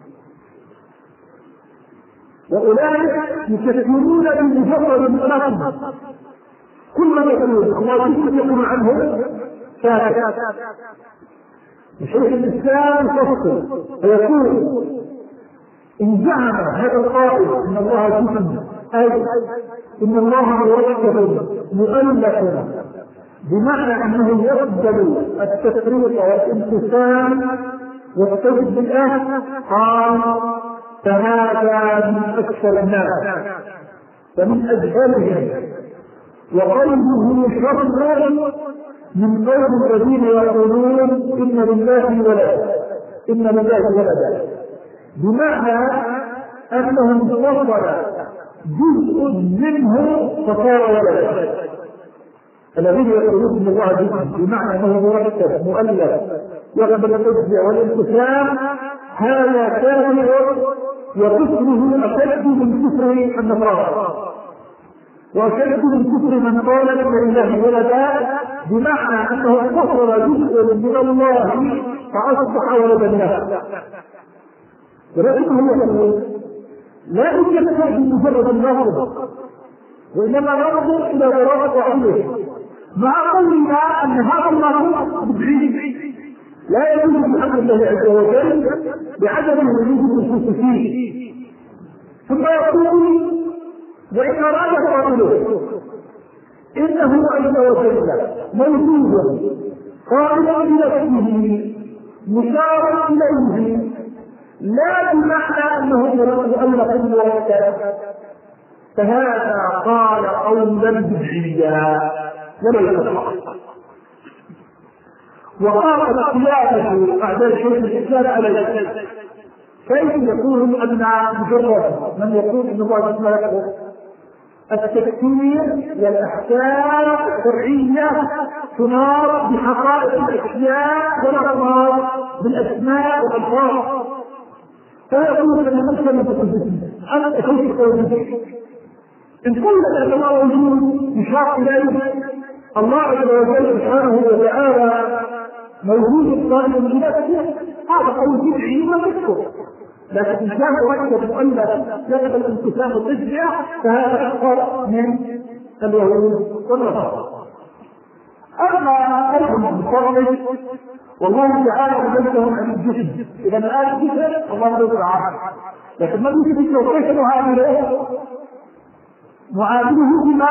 وأولئك يكثرون بمجرد اللفظ، كل ما يقول الله يقول عنه ساكت. شيخ الإسلام فصل فيقول إن زعم هذا القائل إن الله جسم، أي إن الله مركب مؤلف بمعنى أنه يقبل التفريط والامتثال والتوحيد بالله، قال فهذا من أكثر الناس ومن أجهلهم، وقلبه شر من قول الذين يقولون إن لله ولدا إن لله ولدا، بمعنى أنهم وصل جزء منه فصار ولدا. الذين يقولون إن الله جسم بمعنى أنه مركب مؤلف يقبل التجزئة والانقسام، هذا كافر وكفره أشد من كفر النصارى وأشد من كفر من قال إن لله ولدا، بمعنى أنه كفر جزء من الله فأصبح ولدا له. ولكنه يقول لا يوجد شيء بمجرد النظر، وإنما ننظر إلى وراء وعليه، مع قولنا أن هذا النظر بدعي لا يجوز بحق الله عز وجل بعدم وجود النصوص فيه. ثم يقول وإن أراد قائله إنه عز وجل موجود قائلا بنفسه مشارا إليه، لا بمعنى أنه يراد أن يقول وكذا، فهذا قال قولا بدعيا ولا يصح. وقال قيادته أعداء شيخ الإسلام على ذلك، كيف يقول أن مجرد من يقول إن الله اسمه يكفر؟ التفكير والأحكام الشرعية تنار بحقائق الأشياء ولا تنار بالأسماء والألفاظ. فيقول أن المسلم أنا كيف قولي إن قلت أن الله موجود يشار إليه، الله عز وجل سبحانه وتعالى موجود قائم بنفسه، هذا قول بدعي ما يذكر. لكن إن كان ركب مؤلف يقبل الانقسام الضدية فهذا أكثر من اليهود والنصارى. أما أيضا المفرد والله تعالى مجدهم عن الجسد، إذا الآن الجسد الله يرضى عنه، لكن ما يجب له كيف نعامله؟ نعامله بما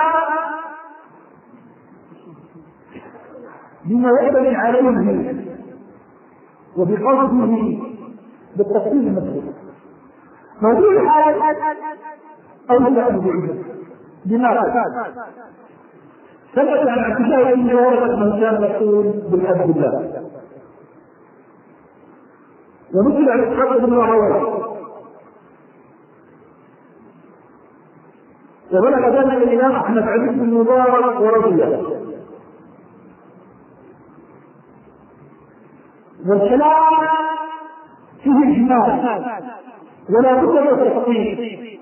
بما يقبل عليه وبقصده بالتفصيل المذكور. موضوع الحال أو لا أبدعه لماذا؟ ثبت عن عبد الله بن ورقة من كان يقول بالحمد لله، ومثل عن إسحاق بن راهويه، وبلغ ذلك الإمام أحمد عبد بن مبارك ورضيه. والكلام فيه إجمال ولا بد من تفصيل.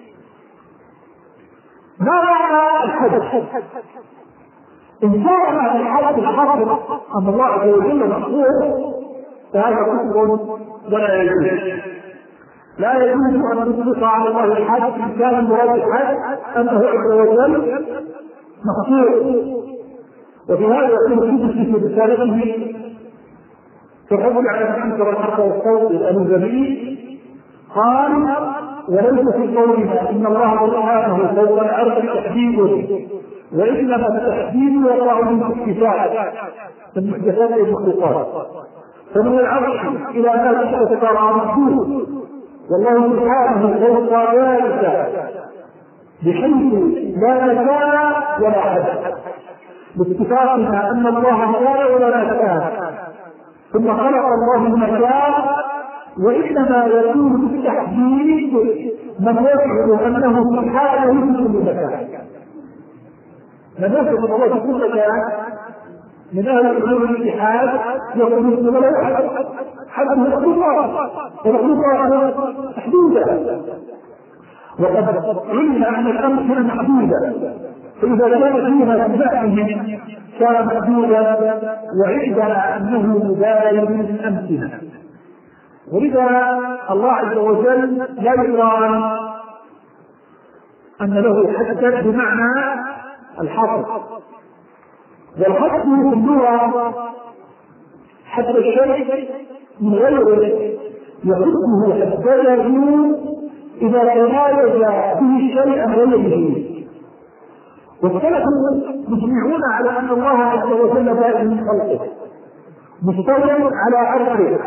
ما معنى الحدث؟ إن كان معنى الحدث الحاصل أن الله عز وجل مخلوق فهذا كفر ولا يجوز. لا يجوز أن نطلق على الله الحد إن كان المراد الحد أنه عز وجل مخلوق. وفي هذا يكون في رسالته تحول على الحمد والحق والصوت الأنزلي قال وليس في قولنا إن الله سبحانه فوق الأرض تحديد، وإنما التحديد يقع من الاتفاق في المحدثات والمخلوقات، فمن العرش إلى ما تتبع مخلوق، والله سبحانه فوق ذلك بحيث لا مكان ولا حد، باتفاقنا أن الله كان ولا مكان، ثم خلق الله المكان، وإنما يكون بالتحديد من يشعر أنه في حاله في كل مكان. من يشعر أن الله في كل مكان من أهل العلوم الاتحاد يقولون أنه لا حد مخلوقات ومخلوقات محدودة، وقد علمنا أن الأمر كان محدودا، فإذا كان فيها تبعهم كان محدودا، وعندنا أنه مباين بالأمثلة. ولذا الله عز وجل لا يرى أن له حدا بمعنى الحصر، والحصر في اللغة حتى الشيء من غيره يحبه حتى يكون إذا تمايز به الشيء عن غيره. والسلف مجمعون على أن الله عز وجل بائن من خلقه مستوى على عرشه،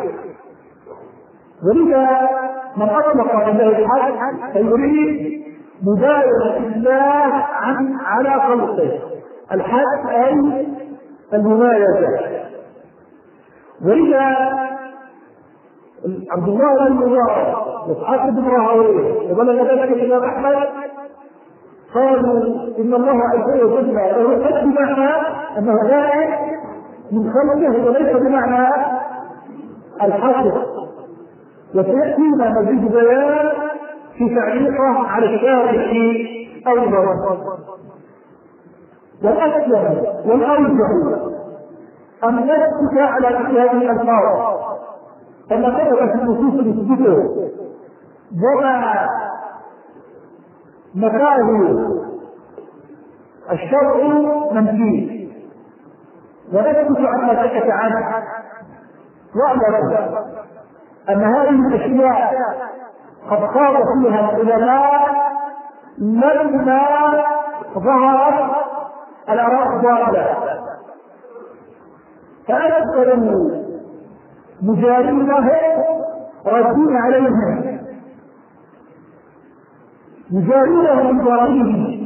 ولذا من أطلق عليه الحد فيريد مباينة الله عن على خلقه، الحد أي الممايزة. ولذا عبد الله بن مبارك وإسحاق بن راهويه وبلغ ذلك الإمام أحمد قالوا إن الله عز وجل له حد بمعنى أنه بائن من خلقه وليس بمعنى الحصر، وسيأتينا مزيد بيان في تعليقه على الشارح أيضا. والأسلم والأوجه أن نثبت على هذه الألفاظ كما ثبت في النصوص تثبته، وما مكاره الشرع منفي، ونسكت عما سكت عنه، واعلم ان هذه الاشياء قد خاض فيها العلماء لما ظهرت الاراء الضاله، فاكثر مجارين ردين عليهم يجارونهم بضرائبهم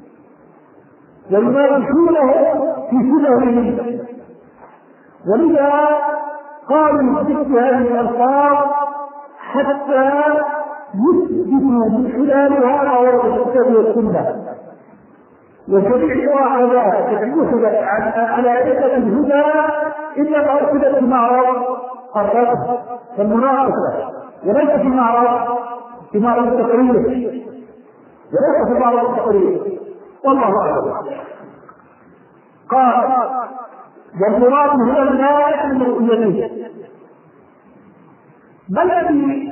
ويناقشونه في سبلهم، ولذا قالوا بذكر هذه الألفاظ حتى يثبتوا من خلالها ما ورد في الكتاب والسنة، وجميع هذا تحدث على عدة الهدى إنما أرسلت في معرض الرد والمناقشة، وليس في معرض في معرض التقرير، وليس في معرض التقرير، والله أعلم. قال والمراد هو المانع من رؤيته. ما الذي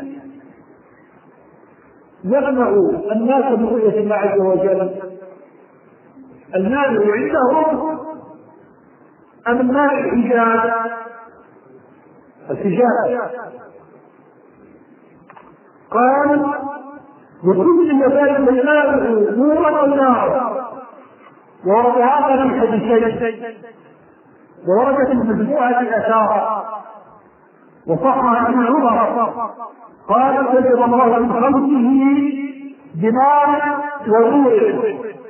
يمنع الناس من رؤية الله عز وجل؟ المانع عندهم أم المانع الحجاب؟ الحجاب. قال وكل ذلك المانع نورا أو نارا، وورد هذا من حديثين، ووردت المجموعة الأثار وصحها عن عمر قال كتب الله من خلقه بنار ونور،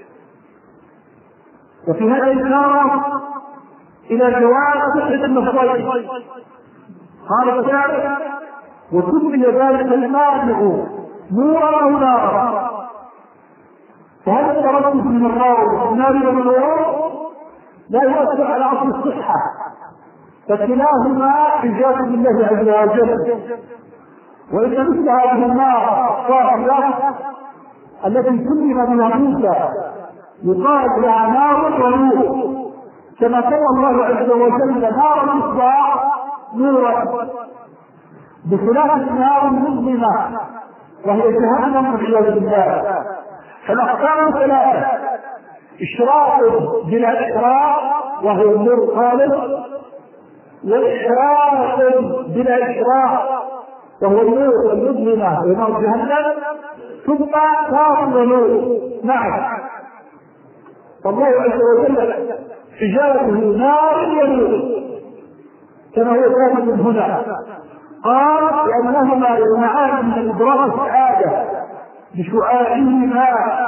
وفي هذا الإشارة إلى جواز صحة النصرين. قال تعالى وسمي ذلك المانع نورا أو نارا، فهذا التردد من الراوي النار والنور لا يؤثر على أصل الصحة، فكلاهما حجاب لله عز وجل. وإن مثل هذه النار الصاعقة التي سمي بها موسى يقال لها نار ونور، كما سمى الله عز وجل نار المصباح نورا، بخلاف النار المظلمة وهي جهنم والعياذ بالله. فالأقسام ثلاثة: إشراق بلا إشراق وهو النور الخالص، وإشراق بلا إشراق وهو النور المظلمة ونار جهنم، ثم نار ونور. نعم، فالله عز وجل حجابه نار ونور كما هو ثابت هنا. قال لأنهما يمنعان من إدراك السعادة بشعاعهما،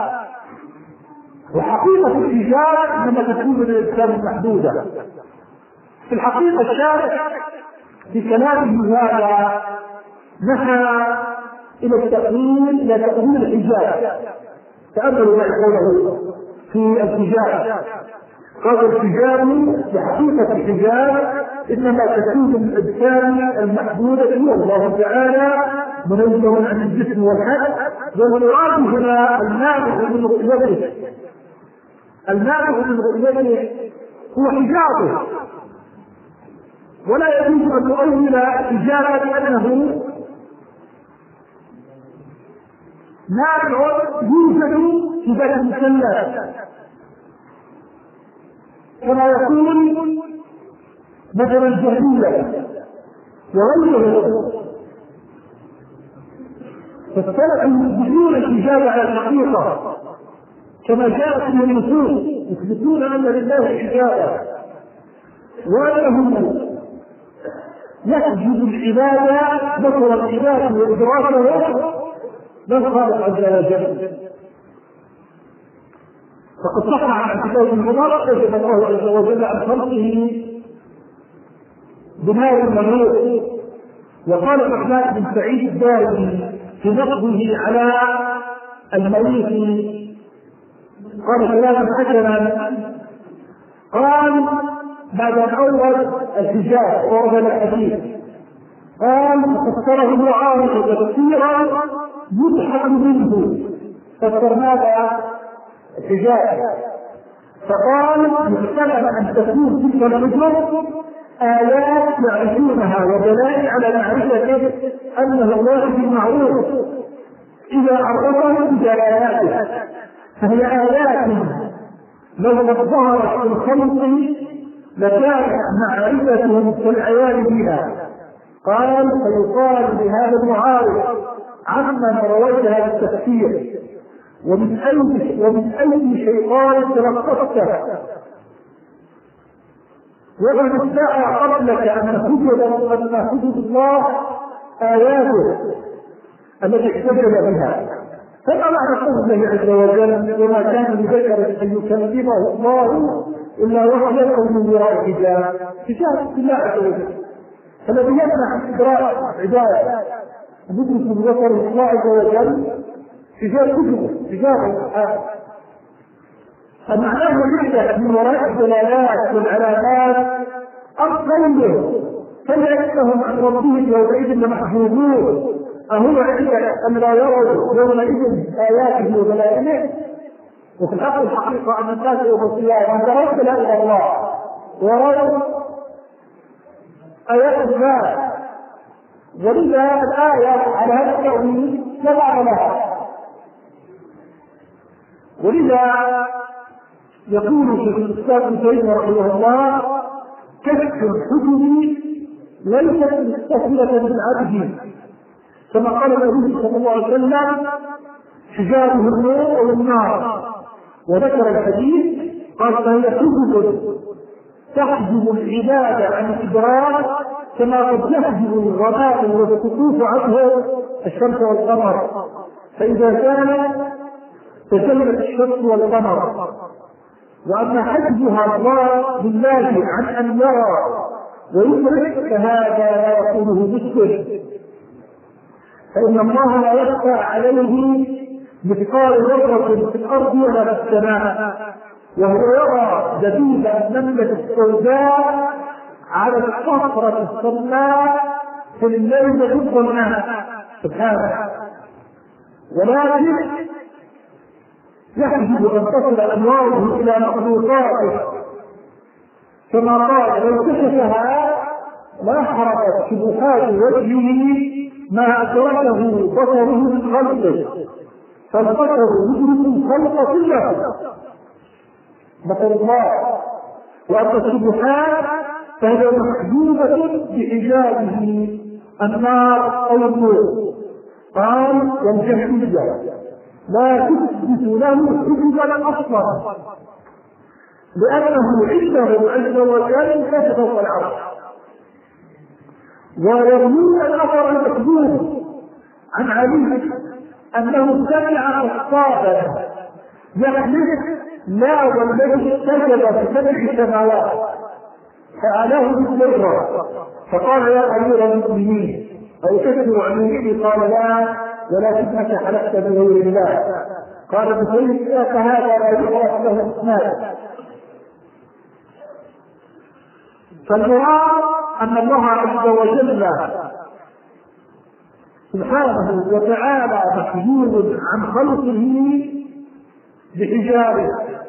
وحقيقة الحجاب لما تكون للإنسان محدودة. في الحقيقة الشارع في كلامه هذا نهى إلى التأويل إلى تأويل الحجاب. تأملوا ما يقوله في الحجاب. قال الحجاب بحقيقة الحجاب إنما تكون الأجسام المحدودة، والله تعالى منزه عن الجسم والحد، والمراد هنا المانع من رؤيته. المانع من رؤيته هو حجابه، ولا يجوز أن نؤول حجابه لأنه مانع يوجد في ذات المسلات، كما يقول مثلا الجهمية وغيره، فالسلف يثبتون الحجاب على الحقيقة كما جاءت من النصوص، يثبتون أن لله حجابا وأنه يحجب العبادة بصر العباد وإدراكه من خالق عز وجل. فقد صح عن كتاب المبارك كتب الله عز وجل عن خلقه بنار ونور. وقال الرحمن بن سعيد الدارمي في نقده على الميت قال كلاما حسنا، قال بعد ان اورد الحجاب ورد الحديث قال فسره المعارض تفسيرا يضحك منه، فسر ماذا؟ الحجاب. فقال يحتمل ان تكون تلك الحجاب آيات يعرفونها ودلائل على معرفة أنه الله بالمعروف إذا عرفهم بدلالاتها، فهي آيات لو ظهرت في الخلق لكان معرفتهم كالعيان بها. قال فيقال بهذا المعارض عمن رويت هذا التفسير ومن أي ومن أي شيطان تلقته، ومن ادعى قبلك أن حجب أن حجب الله آياته التي احتجب بها. فما معنى قوله عز وجل وما كان لبشر أن يكلمه الله إلا وحيا أو من وراء حجاب؟ حجاب الله عز وجل. فالذي يمنع إدراك عباد ندرك ببصر الله عز وجل حجاب كتبه، حجاب القرآن. فمعناه يفتح من وراء الدلالات والعلامات أقله فليأتهم عن ربهم يومئذ لمحجوبون. أهو عندك أن لا يروا يومئذ آياته ودلائله؟ وفي الحق الحقيقة أن الناس يوم القيامة يرون دلائل الله ويرون آيات الله، ولذا الآية على هذا التأويل لا معنى لها. ولذا يقول شيخ الإسلام ابن تيمية رحمه الله كشف الحجب ليست مستثمرة بالعبد، كما قال النبي صلى الله عليه وسلم حجابه النور والنار. وذكر الحديث قال فهي حجب تحجب العباد عن الإدراك كما قد يحجب الغمام والسقوط عنه الشمس والقمر، فإذا كان تجلت الشمس والقمر. وأما حجبها الله بالله عن أن يرى ويدرك فهذا لا يقوله مسلم، فإن الله لا يخفى عليه مثقال ذرة في الأرض ولا في السماء، وهو يرى دبيب النملة السوداء على الصخرة الصماء في الليل الظلماء سبحانه. ولكن يحجب أن تصل أنواره إلى مخلوقاته، كما قال لو كشفها لا حرقت شبهات وجهه ما أدركه بصره من خلقه، فالبصر يدرك الخلق كله بصر الله. وأما الشبهات فهي محجوبة بحجابه النار أو النور. قال والجهمية لا تثبت له حجبا أصلا لأنه عنده عز وجل فوق العرش، ويروون الأثر المكذوب عن علي أنه سمع خطابا يحلف لا والذي استجب في سبع سماوات فعلاه بالذرة، فقال يا أمير المؤمنين أو تكفر عن يميني؟ قال لا ولكنك حلفت بغير الله. قال بغير فهذا لا يعرف له اسناد. فالمراد أن الله عز وجل سبحانه وتعالى محجوب عن خلقه بحجابه.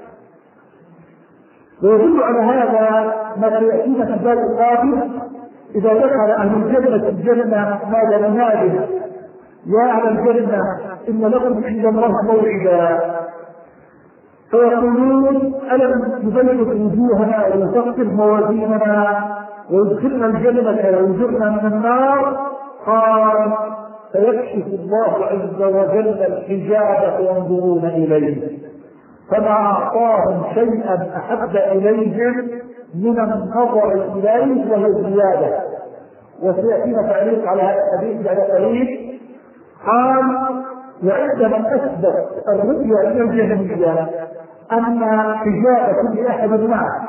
ويدل على هذا ما سيأتينا في الباب القادم إذا دخل أهل الجنة الجنة ماذا ننادي يا أهل الجنة إن لكم عند الله موعدا، فيقولون ألم يبلغ وجوهنا ويثقل موازيننا ويدخلنا الجنة ويجرنا من النار؟ قال فيكشف الله عز وجل الحجاب فينظرون إليه، فما أعطاهم شيئا أحب إليهم من النظر إليه وهي زيادة. وسيأتينا تعليق على هذا الحديث بعد قليل. قال وعندما أثبت الرؤيا إلى الجهمية أن حجاب كل أحد معه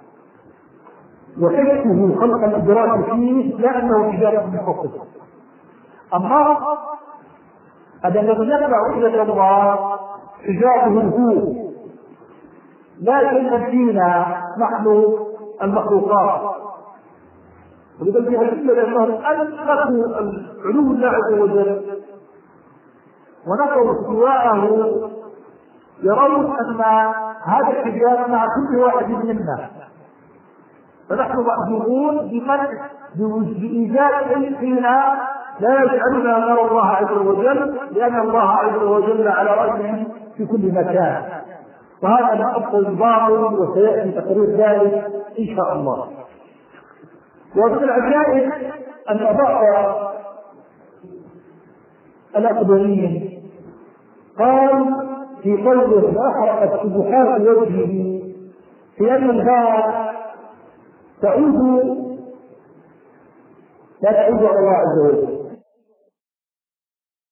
وكشفه خلق الإدراك فيه لأنه حجاب من فوقه. أما أن الذي يتبع إلى الله حجابه هو لا شيء فينا نحن المخلوقات. ولذلك يقول لأنهم أنفقوا علو الله عز وجل ونقروا استواءه يرون أن هذا الحجاب مع كل واحد منا، فنحن مأمورون بمنع بإيجاد فينا لا يجعلنا نرى الله عز وجل، لأن الله عز وجل على رأسهم في كل مكان، وهذا الأصل الباطل وسيأتي تقرير ذلك إن شاء الله. ومن العجائب أن بعض الأقدمين قال في قوله أحرقت سبحات وجهه في أن الباء تعود لا تعود على الله عز وجل،